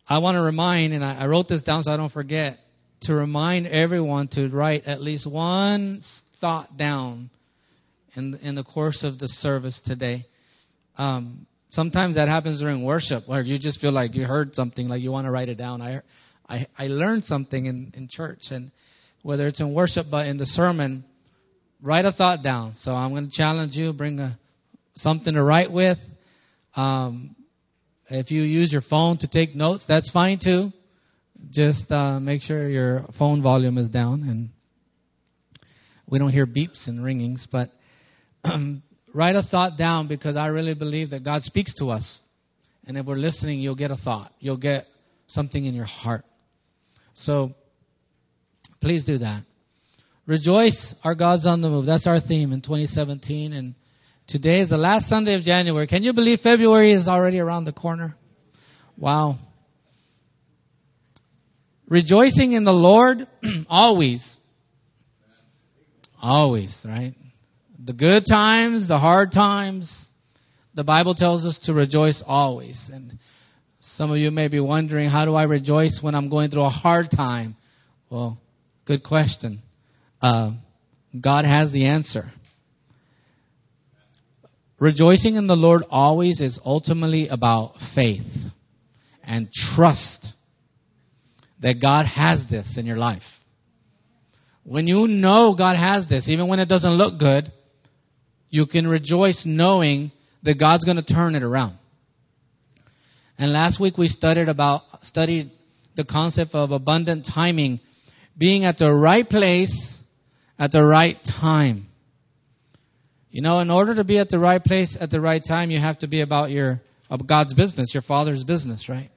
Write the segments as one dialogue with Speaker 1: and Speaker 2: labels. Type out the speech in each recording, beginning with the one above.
Speaker 1: I want to remind, and I wrote this down so I don't forget, to remind everyone to write at least one thought down in the course of the service today. Sometimes that happens during worship, where you just feel like you heard something, like you want to write it down. I learned something in church, and whether it's in worship, but in the sermon, write a thought down. So I'm going to challenge you, bring something to write with. If you use your phone to take notes, that's fine too. Just make sure your phone volume is down and we don't hear beeps and ringings. But write a thought down, because I really believe that God speaks to us. And if we're listening, you'll get a thought. You'll get something in your heart. So please do that. Rejoice, our God's on the move. That's our theme in 2017. And today is the last Sunday of January. Can you believe February is already around the corner? Wow. Rejoicing in the Lord always. Always, right? The good times, the hard times. The Bible tells us to rejoice always. And some of you may be wondering, how do I rejoice when I'm going through a hard time? Well, good question. God has the answer. Rejoicing in the Lord always is ultimately about faith and trust that God has this in your life. When you know God has this, even when it doesn't look good, you can rejoice knowing that God's going to turn it around. And last week we studied the concept of abundant timing, being at the right place at the right time. You know, in order to be at the right place at the right time, you have to be about God's business, your Father's business, right?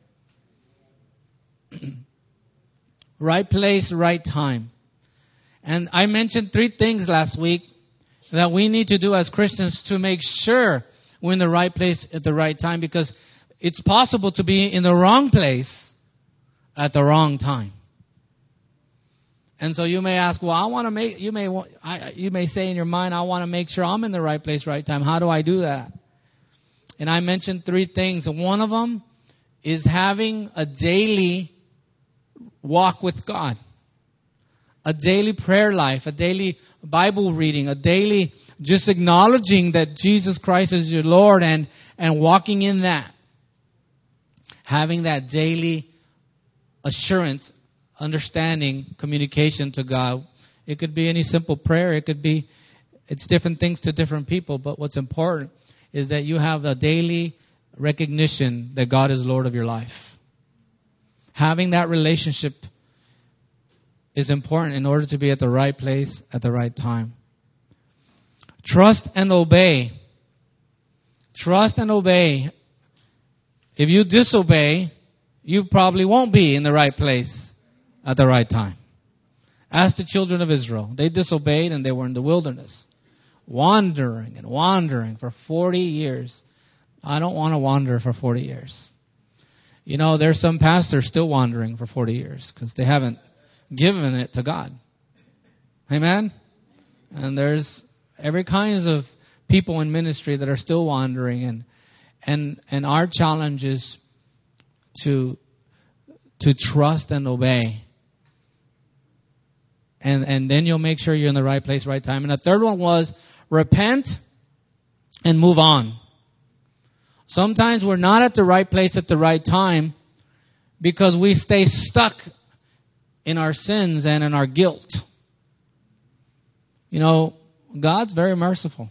Speaker 1: Right place, right time. And I mentioned 3 things last week that we need to do as Christians to make sure we're in the right place at the right time, because it's possible to be in the wrong place at the wrong time. And so you may ask, well, you may say in your mind, I want to make sure I'm in the right place, right time. How do I do that? And I mentioned 3 things. One of them is having a daily walk with God. A daily prayer life, a daily Bible reading, a daily just acknowledging that Jesus Christ is your Lord and walking in that. Having that daily assurance, understanding, communication to God. It could be any simple prayer. It's different things to different people. But what's important is that you have a daily recognition that God is Lord of your life. Having that relationship is important in order to be at the right place at the right time. Trust and obey. Trust and obey. If you disobey, you probably won't be in the right place at the right time. Ask the children of Israel. They disobeyed and they were in the wilderness, wandering and wandering for 40 years. I don't want to wander for 40 years. You know, there's some pastors still wandering for 40 years because they haven't given it to God. Amen? And there's every kinds of people in ministry that are still wandering, and our challenge is to trust and obey. And then you'll make sure you're in the right place, right time. And the third one was repent and move on. Sometimes we're not at the right place at the right time because we stay stuck in our sins and in our guilt. You know, God's very merciful.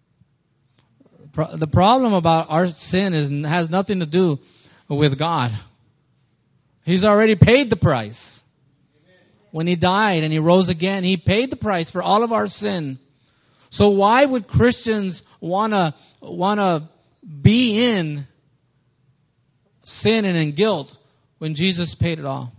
Speaker 1: The problem about our sin has nothing to do with God. He's already paid the price. When He died and He rose again, He paid the price for all of our sin. So why would Christians wanna be in sin and in guilt when Jesus paid it all?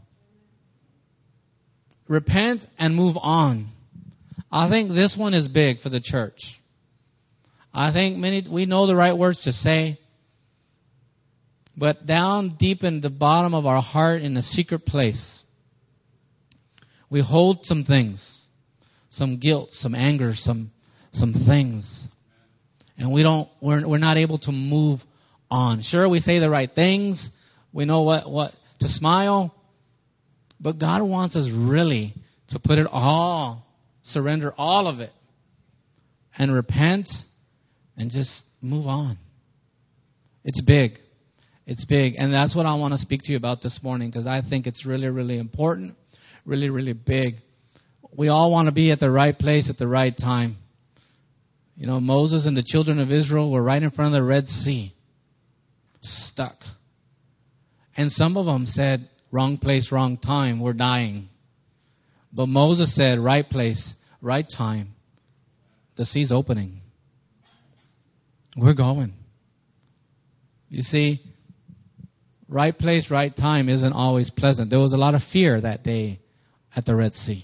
Speaker 1: Repent and move on. I think this one is big for the church. I think we know the right words to say, but down deep in the bottom of our heart, in a secret place, we hold some things, some guilt, some anger, some things, and we're not able to move on. Sure, we say the right things. We know what to smile. But God wants us really to put it all, surrender all of it, and repent and just move on. It's big. It's big. And that's what I want to speak to you about this morning, because I think it's really, really important, really, really big. We all want to be at the right place at the right time. You know, Moses and the children of Israel were right in front of the Red Sea, stuck. And some of them said, wrong place, wrong time, we're dying. But Moses said, right place, right time. The sea's opening. We're going. You see, right place, right time isn't always pleasant. There was a lot of fear that day at the Red Sea.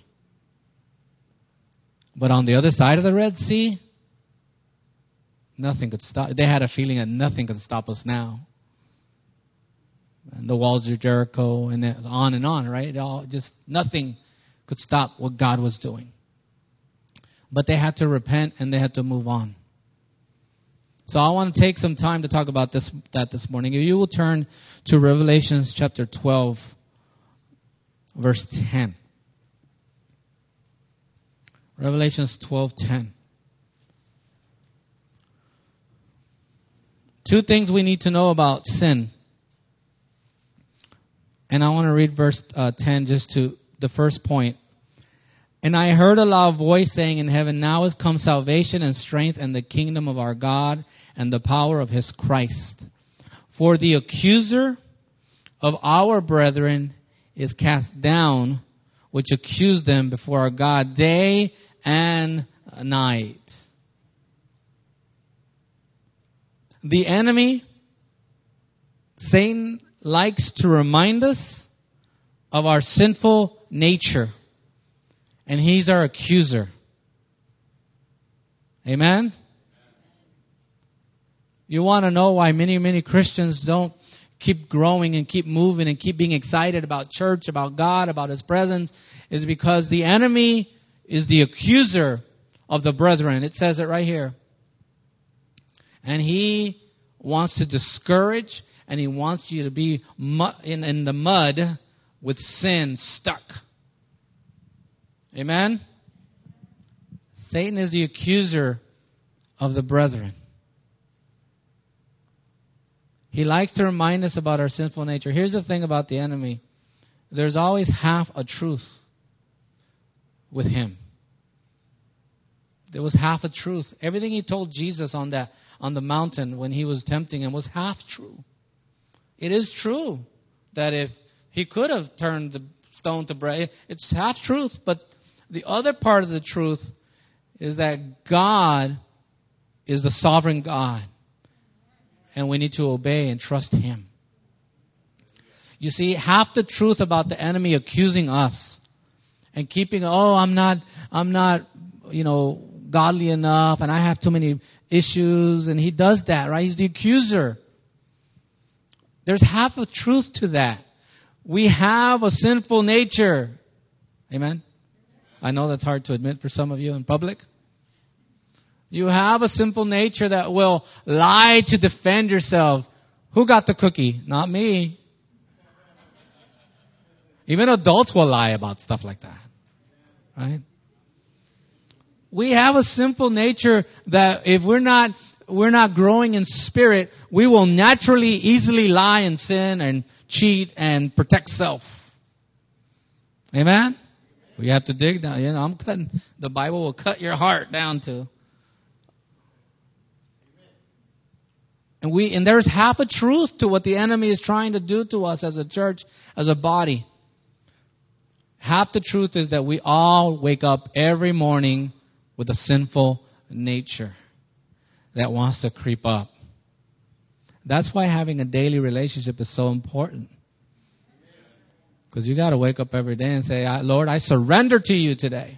Speaker 1: But on the other side of the Red Sea, nothing could stop. They had a feeling that nothing could stop us now. And the walls of Jericho, and it was on, right? It all just nothing could stop what God was doing. But they had to repent and they had to move on. So I want to take some time to talk about this morning. If you will turn to Revelation chapter 12, verse 10. Revelation 12:10. Two things we need to know about sin. And I want to read verse 10 just to the first point. And I heard a loud voice saying in heaven, now has come salvation and strength and the kingdom of our God and the power of his Christ. For the accuser of our brethren is cast down, which accused them before our God day and night. The enemy, Satan, likes to remind us of our sinful nature. And he's our accuser. Amen? You want to know why many Christians don't keep growing and keep moving and keep being excited about church, about God, about his presence, is because the enemy is the accuser of the brethren. It says it right here. And he wants to discourage, and he wants you to be in the mud with sin stuck. Amen? Satan is the accuser of the brethren. He likes to remind us about our sinful nature. Here's the thing about the enemy. There's always half a truth with him. There was half a truth. Everything he told Jesus on the mountain when he was tempting him was half true. It is true that if he could have turned the stone to bread, it's half truth. But the other part of the truth is that God is the sovereign God. And we need to obey and trust him. You see, half the truth about the enemy accusing us and keeping, I'm not, godly enough and I have too many issues, and he does that, right? He's the accuser. There's half a truth to that. We have a sinful nature. Amen? I know that's hard to admit for some of you in public. You have a sinful nature that will lie to defend yourself. Who got the cookie? Not me. Even adults will lie about stuff like that. Right? We have a sinful nature that if we're not growing in spirit, we will naturally, easily lie and sin and cheat and protect self. Amen? We have to dig down. The Bible will cut your heart down to. And there's half a truth to what the enemy is trying to do to us as a church, as a body. Half the truth is that we all wake up every morning with a sinful nature that wants to creep up. That's why having a daily relationship is so important. Because you got to wake up every day and say, Lord, I surrender to you today.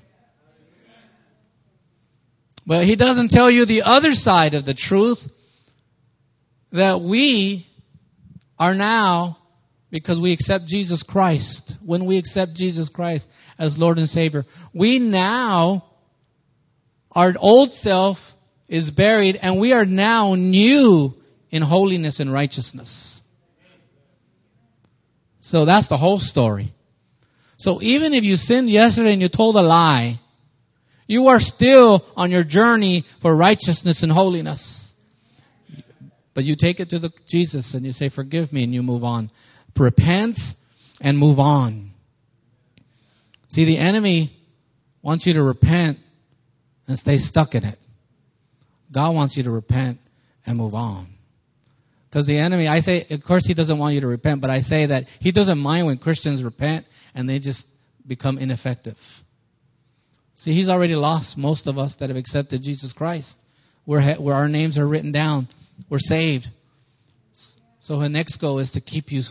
Speaker 1: But he doesn't tell you the other side of the truth, that we are now, because we accept Jesus Christ, when we accept Jesus Christ as Lord and Savior, we now, our old self is buried and we are now new in holiness and righteousness. So that's the whole story. So even if you sinned yesterday and you told a lie, you are still on your journey for righteousness and holiness. But you take it to Jesus and you say, forgive me, and you move on. Repent and move on. See, the enemy wants you to repent and stay stuck in it. God wants you to repent and move on. Because the enemy, I say, of course he doesn't want you to repent, but I say that he doesn't mind when Christians repent and they just become ineffective. See, he's already lost most of us that have accepted Jesus Christ. Where our names are written down. We're saved. So the next goal is to keep you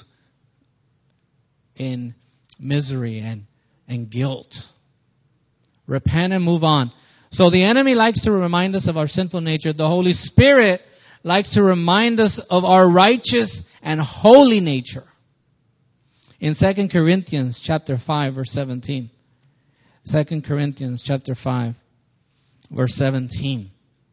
Speaker 1: in misery and guilt. Repent and move on. So the enemy likes to remind us of our sinful nature. The Holy Spirit likes to remind us of our righteous and holy nature. In 2 Corinthians chapter 5, verse 17. 2 Corinthians chapter 5, verse 17.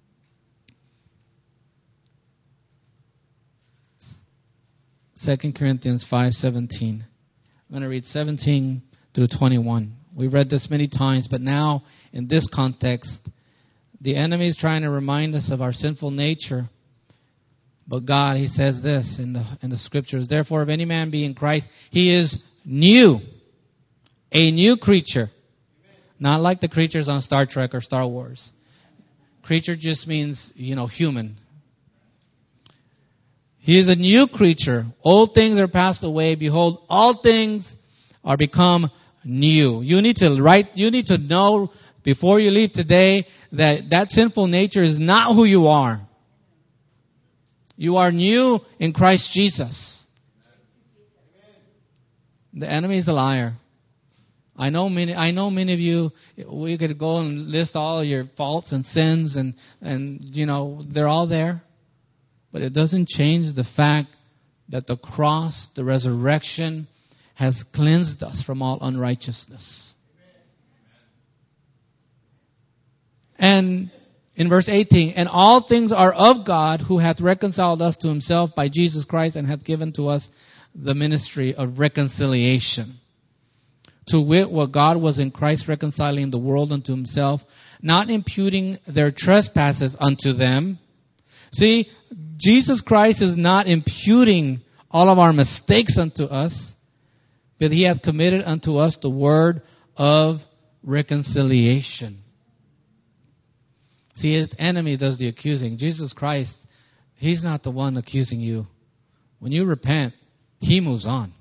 Speaker 1: Second Corinthians 5:17. I'm going to read 17 through 21. We've read this many times, but now in this context, the enemy is trying to remind us of our sinful nature. But God, he says this in the scriptures, therefore if any man be in Christ, he is new, a new creature. Not like the creatures on Star Trek or Star Wars. Creature just means, human. He is a new creature. Old things are passed away. Behold, all things are become new. You need to know before you leave today that sinful nature is not who you are. You are new in Christ Jesus. The enemy is a liar. I know many of you, we could go and list all your faults and sins and they're all there. But it doesn't change the fact that the cross, the resurrection, has cleansed us from all unrighteousness. And in verse 18, and all things are of God, who hath reconciled us to himself by Jesus Christ, and hath given to us the ministry of reconciliation. To wit, what God was in Christ reconciling the world unto himself, not imputing their trespasses unto them. See, Jesus Christ is not imputing all of our mistakes unto us, but he hath committed unto us the word of reconciliation. See, his enemy does the accusing. Jesus Christ, he's not the one accusing you. When you repent, he moves on.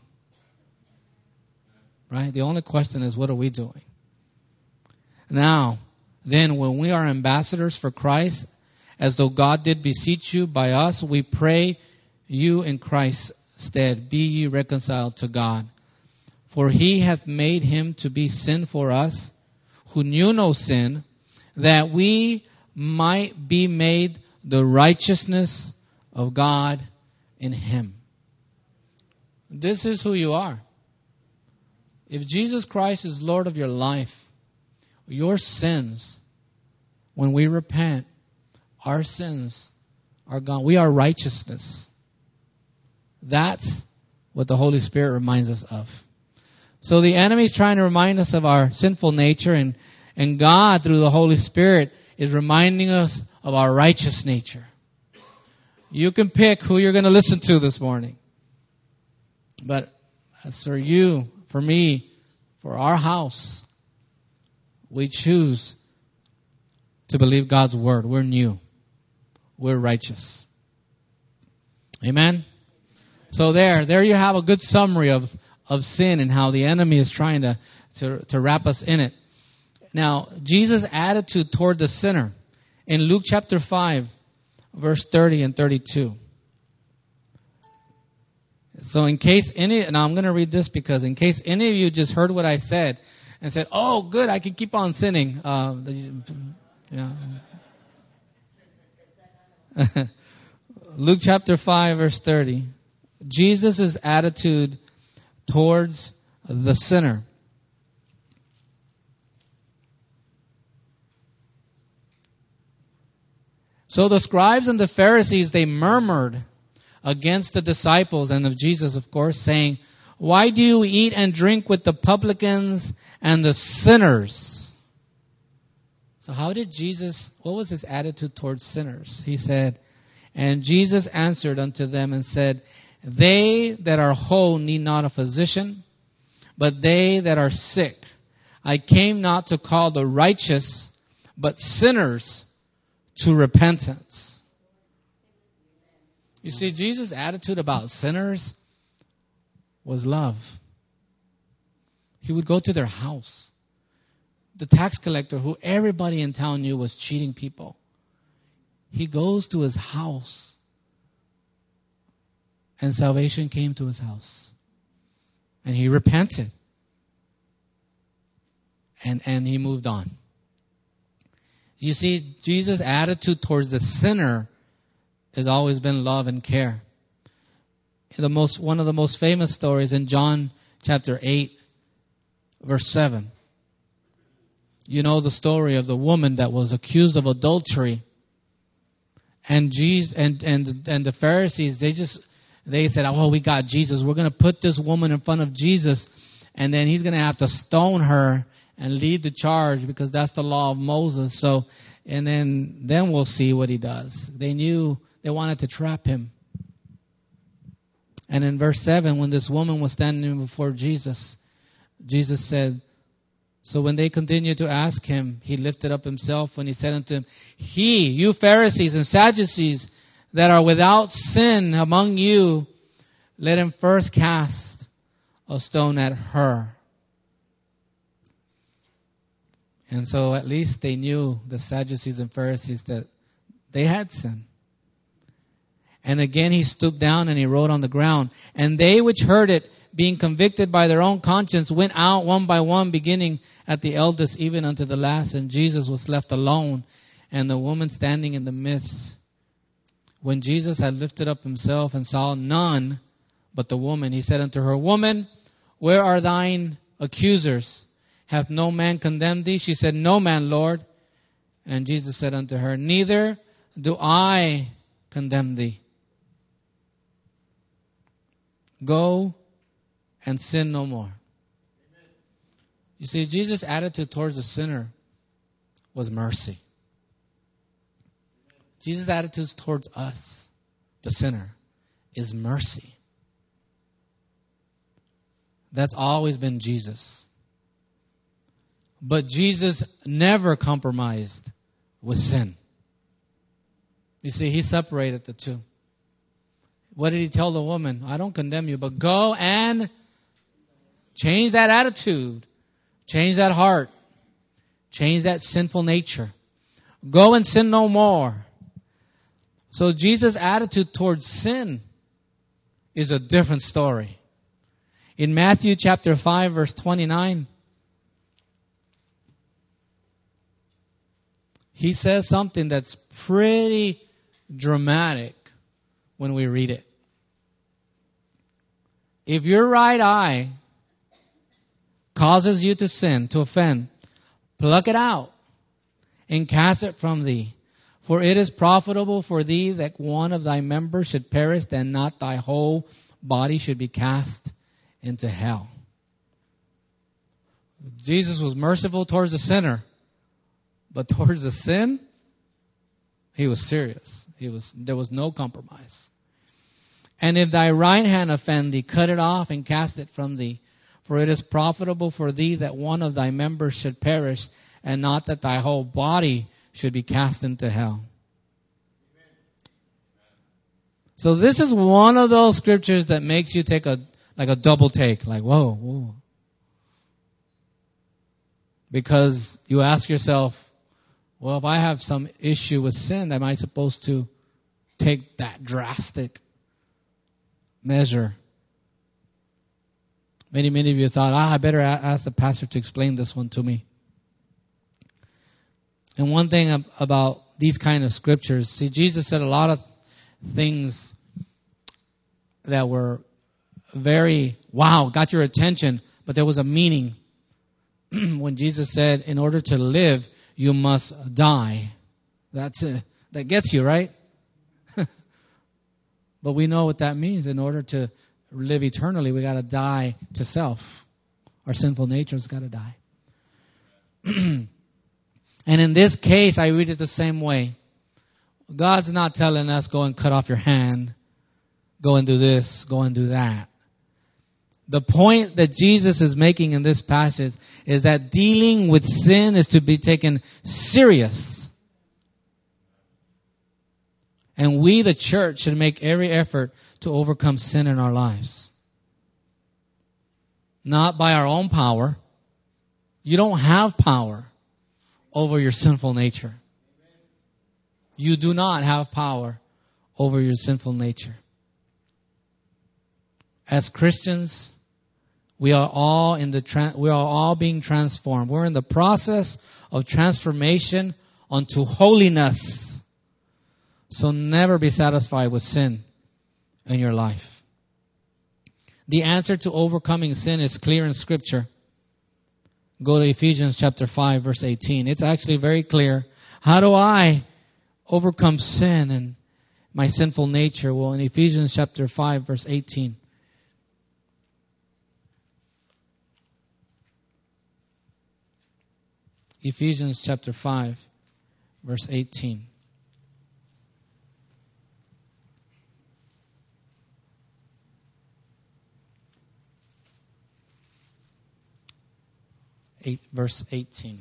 Speaker 1: Right? The only question is, what are we doing? Now, then, when we are ambassadors for Christ, as though God did beseech you by us, we pray you in Christ's stead, be ye reconciled to God. For he hath made him to be sin for us, who knew no sin, that we might be made the righteousness of God in him. This is who you are. If Jesus Christ is Lord of your life, your sins, when we repent, our sins are gone. We are righteousness. That's what the Holy Spirit reminds us of. So the enemy is trying to remind us of our sinful nature, and God, through the Holy Spirit, is reminding us of our righteous nature. You can pick who you're going to listen to this morning. But as for you, for me, for our house, we choose to believe God's word. We're new. We're righteous. Amen? So there you have a good summary of sin and how the enemy is trying to wrap us in it. Now, Jesus' attitude toward the sinner in Luke chapter 5, verse 30 and 32. So in case now I'm going to read this because in case any of you just heard what I said and said, oh, good, I can keep on sinning. Luke chapter 5, verse 30. Jesus' attitude towards the sinner. So the scribes and the Pharisees, they murmured against the disciples and of Jesus, of course, saying, why do you eat and drink with the publicans and the sinners? So how did what was his attitude towards sinners? He said, and Jesus answered unto them and said, they that are whole need not a physician, but they that are sick. I came not to call the righteous, but sinners to repentance. You see, Jesus' attitude about sinners was love. He would go to their house. The tax collector, who everybody in town knew was cheating people, he goes to his house. And salvation came to his house. And he repented. And he moved on. You see, Jesus' attitude towards the sinner has always been love and care. One of the most famous stories in John chapter 8, verse 7. You know the story of the woman that was accused of adultery. And Jesus and the Pharisees, they said, oh, we got Jesus. We're going to put this woman in front of Jesus, and then he's going to have to stone her and lead the charge, because that's the law of Moses. So, and then we'll see what he does. They knew they wanted to trap him. And in verse 7, when this woman was standing before Jesus, Jesus said, so when they continued to ask him, he lifted up himself and he said unto them, you Pharisees and Sadducees that are without sin among you, let him first cast a stone at her. And so at least they knew, the Sadducees and Pharisees, that they had sin. And again he stooped down and he wrote on the ground. And they which heard it, being convicted by their own conscience, went out one by one, beginning at the eldest even unto the last. And Jesus was left alone, and the woman standing in the midst. When Jesus had lifted up himself and saw none but the woman, he said unto her, Woman, where are thine accusers? Hath no man condemned thee? She said, No man, Lord. And Jesus said unto her, Neither do I condemn thee. Go and sin no more. Amen. You see, Jesus' attitude towards the sinner was mercy. Jesus' attitude towards us, the sinner, is mercy. That's always been Jesus. But Jesus never compromised with sin. You see, he separated the two. What did he tell the woman? I don't condemn you, but go and change that attitude. Change that heart. Change that sinful nature. Go and sin no more. So Jesus' attitude towards sin is a different story. In Matthew chapter 5, verse 29, he says something that's pretty dramatic when we read it. If your right eye causes you to sin, to offend, pluck it out and cast it from thee. For it is profitable for thee that one of thy members should perish, and not thy whole body should be cast into hell. Jesus was merciful towards the sinner, but towards the sin, he was serious. There was no compromise. And if thy right hand offend thee, cut it off and cast it from thee. For it is profitable for thee that one of thy members should perish, and not that thy whole body should be cast into hell. So this is one of those scriptures that makes you take a double take. Like, whoa. Because you ask yourself, well, if I have some issue with sin, am I supposed to take that drastic measure? Many of you thought, I better ask the pastor to explain this one to me. And one thing about these kind of scriptures, see, Jesus said a lot of things that were very, wow, got your attention, but there was a meaning. When Jesus said, in order to live, you must die. That's it. That gets you, right? But we know what that means. In order to live eternally, we got to die to self. Our sinful nature's got to die. And in this case, I read it the same way. God's not telling us, go and cut off your hand, go and do this, go and do that. The point that Jesus is making in this passage is that dealing with sin is to be taken serious. And we, the church, should make every effort to overcome sin in our lives. Not by our own power. You don't have power over your sinful nature. You do not have power over your sinful nature. As Christians, we are all being transformed. We're in the process of transformation unto holiness. So never be satisfied with sin in your life. The answer to overcoming sin is clear in Scripture. Go to Ephesians chapter 5, verse 18. It's actually very clear. How do I overcome sin and my sinful nature? Well, in Ephesians chapter 5, verse 18. Ephesians chapter 5, verse 18. Verse 18.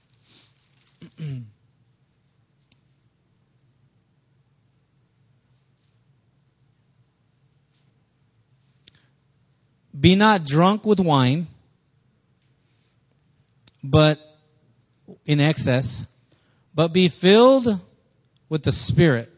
Speaker 1: Be not drunk with wine, but in excess, but be filled with the Spirit.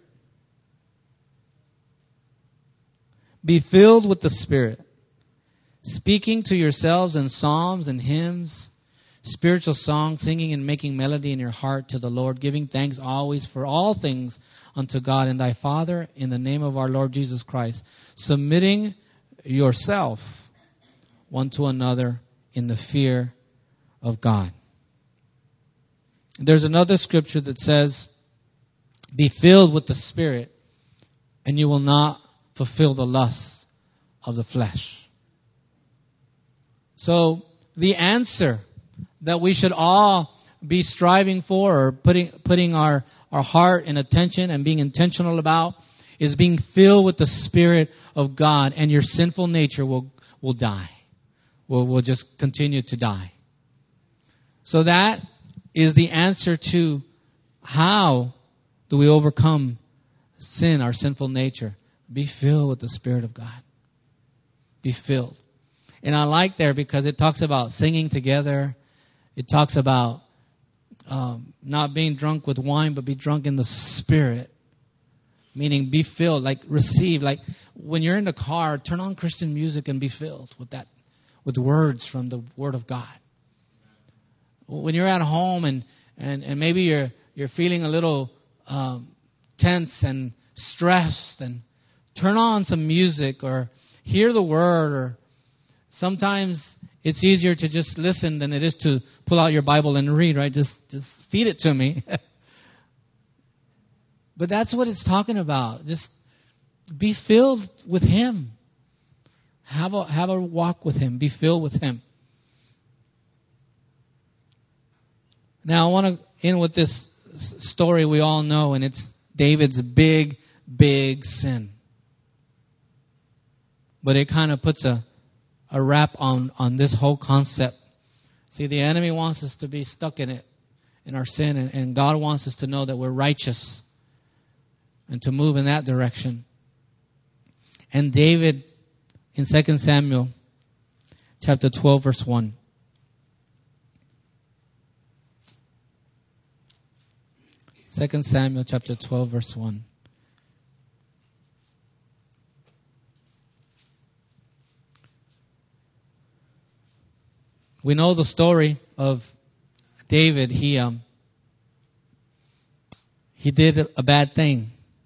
Speaker 1: Be filled with the Spirit, speaking to yourselves in psalms and hymns, spiritual songs, singing and making melody in your heart to the Lord, giving thanks always for all things unto God and thy Father in the name of our Lord Jesus Christ, submitting yourself one to another in the fear of God. There's another scripture that says, be filled with the Spirit, and you will not fulfill the lusts of the flesh. So the answer that we should all be striving for, or putting our heart and attention and being intentional about, is being filled with the Spirit of God, and your sinful nature will die. Will just continue to die. So that is the answer to how do we overcome sin, our sinful nature. Be filled with the Spirit of God. Be filled. And I like there because it talks about singing together. It talks about not being drunk with wine, but be drunk in the Spirit. Meaning be filled, like receive. Like when you're in the car, turn on Christian music and be filled with that, with words from the Word of God. When you're at home and maybe you're feeling a little tense and stressed, and turn on some music or hear the Word. Or sometimes it's easier to just listen than it is to pull out your Bible and read, right? Just feed it to me. But that's what it's talking about. Just be filled with Him. Have a walk with Him. Be filled with Him. Now I want to end with this story we all know, and it's David's big sin. But it kind of puts a wrap on this whole concept. See, the enemy wants us to be stuck in it, in our sin, and God wants us to know that we're righteous and to move in that direction. And David, in 2 Samuel chapter 12, verse 1. Second Samuel chapter 12, verse 1. We know the story of David. He did a bad thing.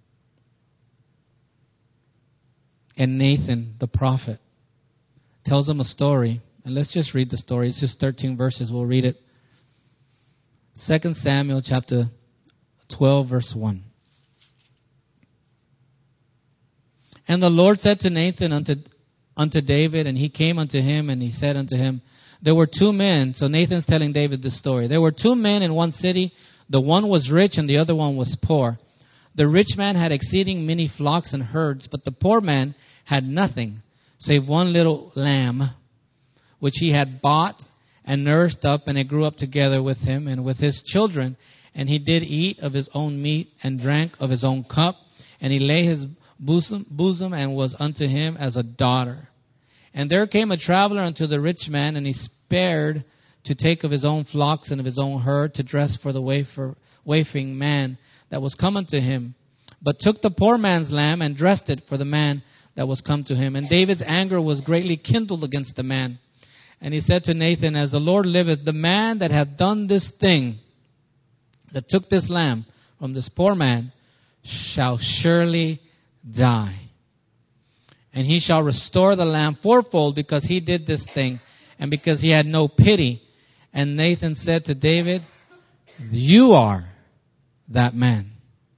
Speaker 1: And Nathan, the prophet, tells him a story. And let's just read the story. It's just 13 verses. We'll read it. 2 Samuel chapter 12, verse 1. And the Lord said to Nathan unto David, and he came unto him, and he said unto him, there were two men. So Nathan's telling David this story. There were two men in one city. The one was rich and the other one was poor. The rich man had exceeding many flocks and herds, but the poor man had nothing save one little lamb, which he had bought and nourished up, and it grew up together with him and with his children. And he did eat of his own meat and drank of his own cup. And he lay his bosom and was unto him as a daughter. And there came a traveler unto the rich man, and he spared to take of his own flocks and of his own herd to dress for the wayfaring man that was come unto him, but took the poor man's lamb and dressed it for the man that was come to him. And David's anger was greatly kindled against the man. And he said to Nathan, as the Lord liveth, the man that hath done this thing, that took this lamb from this poor man, shall surely die. And he shall restore the lamb fourfold, because he did this thing, and because he had no pity. And Nathan said to David, you are that man.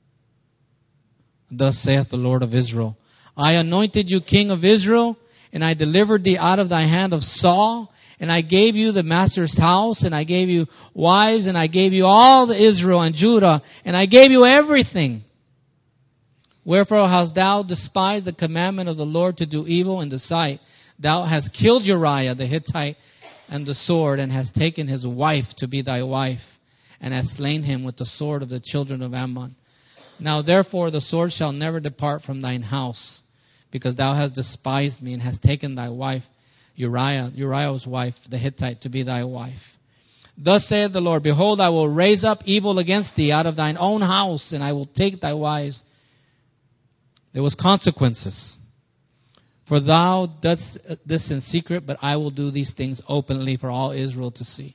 Speaker 1: Thus saith the Lord of Israel, I anointed you king of Israel, and I delivered thee out of thy hand of Saul, and I gave you the master's house, and I gave you wives, and I gave you all the Israel and Judah, and I gave you everything. Wherefore hast thou despised the commandment of the Lord to do evil in the sight? Thou hast killed Uriah the Hittite and the sword, and hast taken his wife to be thy wife, and hast slain him with the sword of the children of Ammon. Now therefore the sword shall never depart from thine house, because thou hast despised me, and hast taken thy wife, Uriah's wife, the Hittite, to be thy wife. Thus saith the Lord, behold, I will raise up evil against thee out of thine own house, and I will take thy wives. There was consequences. For thou dost this in secret, but I will do these things openly for all Israel to see.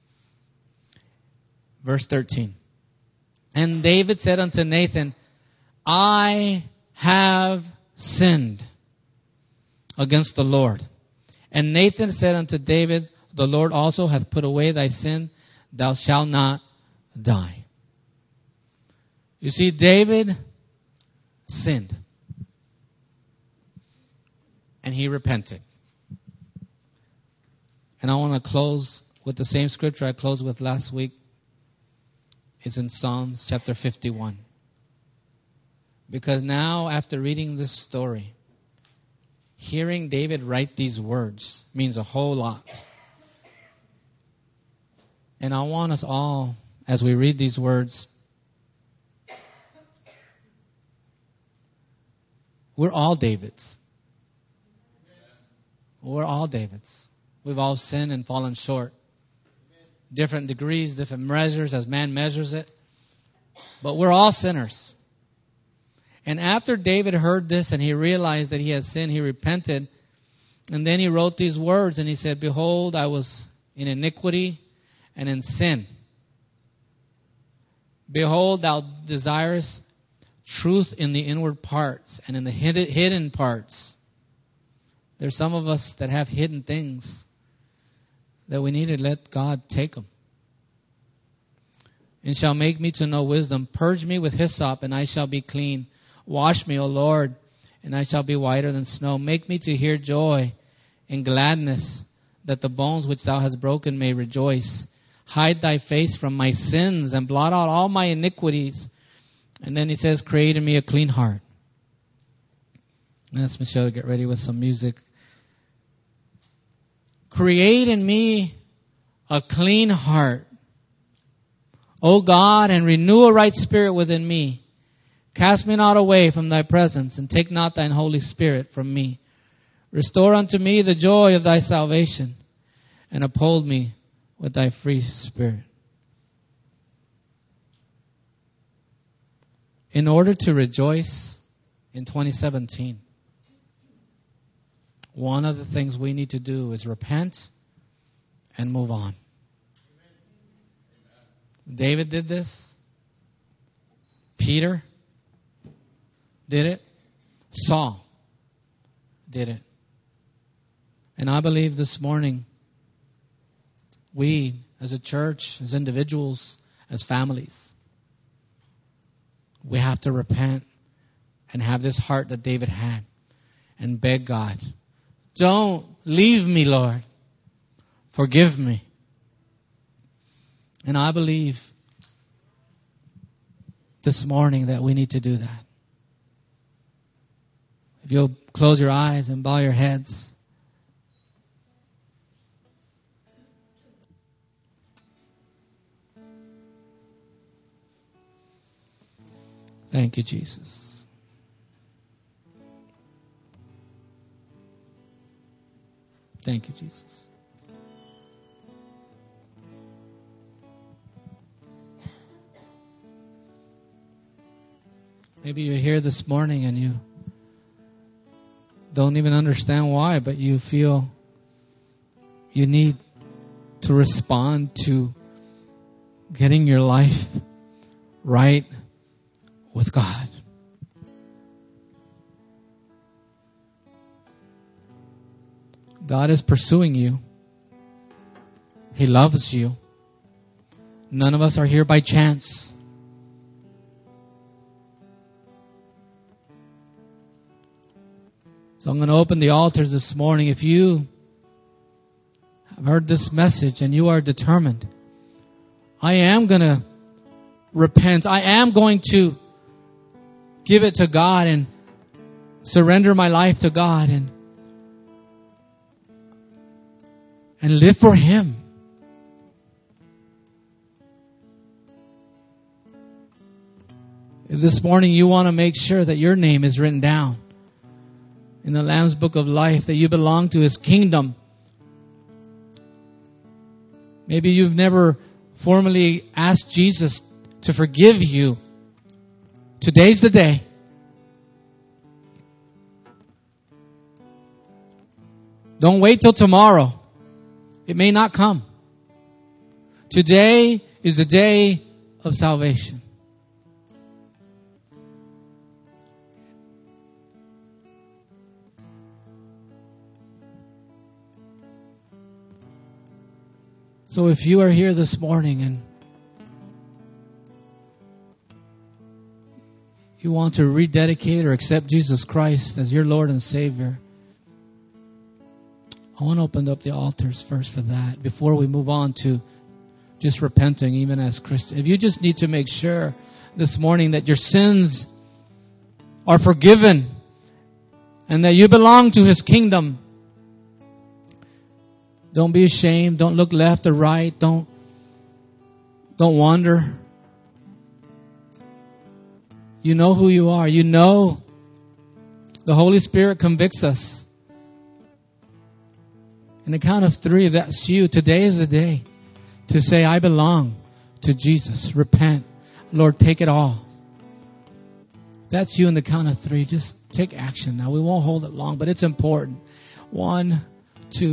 Speaker 1: Verse 13. And David said unto Nathan, I have sinned against the Lord. And Nathan said unto David, the Lord also hath put away thy sin. Thou shalt not die. You see, David sinned. And he repented. And I want to close with the same scripture I closed with last week. It's in Psalms chapter 51. Because now, after reading this story, hearing David write these words means a whole lot. And I want us all, as we read these words, we're all Davids. We're all Davids. We've all sinned and fallen short. Different degrees, different measures as man measures it. But we're all sinners. And after David heard this and he realized that he had sinned, he repented. And then he wrote these words and he said, behold, I was in iniquity and in sin. Behold, thou desirest truth in the inward parts and in the hidden parts. There's some of us that have hidden things that we need to let God take them. And shall make me to know wisdom. Purge me with hyssop, and I shall be clean. Wash me, O Lord, and I shall be whiter than snow. Make me to hear joy and gladness, that the bones which thou hast broken may rejoice. Hide thy face from my sins, and blot out all my iniquities. And then he says, create in me a clean heart. Ask Michelle to get ready with some music. Create in me a clean heart, O God, and renew a right spirit within me. Cast me not away from thy presence, and take not thine Holy Spirit from me. Restore unto me the joy of thy salvation, and uphold me with thy free spirit. In order to rejoice in 2017, one of the things we need to do is repent and move on. David did this. Peter did it. Saul did it. And I believe this morning, we as a church, as individuals, as families, we have to repent and have this heart that David had and beg God Don't leave me, Lord. Forgive me. And I believe this morning that we need to do that. If you'll close your eyes and bow your heads. Thank you, Jesus. Thank you, Jesus. Maybe you're here this morning and you don't even understand why, but you feel you need to respond to getting your life right with God. God is pursuing you. He loves you. None of us are here by chance. So I'm going to open the altars this morning. If you have heard this message and you are determined, I am going to repent. I am going to give it to God and surrender my life to God and live for Him. If this morning you want to make sure that your name is written down in the Lamb's Book of Life, that you belong to His kingdom. Maybe you've never formally asked Jesus to forgive you. Today's the day. Don't wait till tomorrow. It may not come. Today is the day of salvation. So if you are here this morning and you want to rededicate or accept Jesus Christ as your Lord and Savior, I want to open up the altars first for that before we move on to just repenting even as Christians. If you just need to make sure this morning that your sins are forgiven and that you belong to His kingdom, don't be ashamed. Don't look left or right. Don't wander. You know who you are. You know the Holy Spirit convicts us. In the count of 3, if that's you, today is the day to say, I belong to Jesus. Repent. Lord, take it all. If that's you in the count of 3, just take action now. We won't hold it long, but it's important. 1,